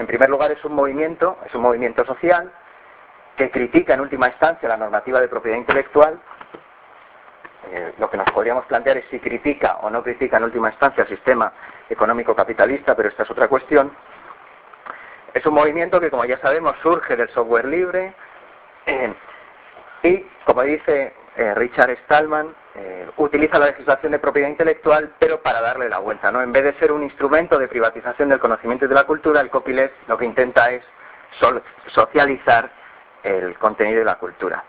primer lugar es un movimiento social que critica en última instancia la normativa de propiedad intelectual. Lo que nos podríamos plantear es si critica o no critica en última instancia el sistema económico capitalista, pero esta es otra cuestión. Es un movimiento que, como ya sabemos, surge del software libre y, como dice Richard Stallman, utiliza la legislación de propiedad intelectual, pero para darle la vuelta, ¿no? En vez de ser un instrumento de privatización del conocimiento y de la cultura, el copyleft lo que intenta es socializar el contenido de la cultura.